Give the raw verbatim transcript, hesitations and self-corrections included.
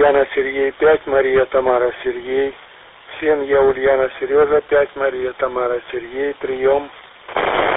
Ульяна, Сергей, пять, Мария, Тамара, Сергей. семь, я, Ульяна, Сережа, пять, Мария, Тамара, Сергей, прием.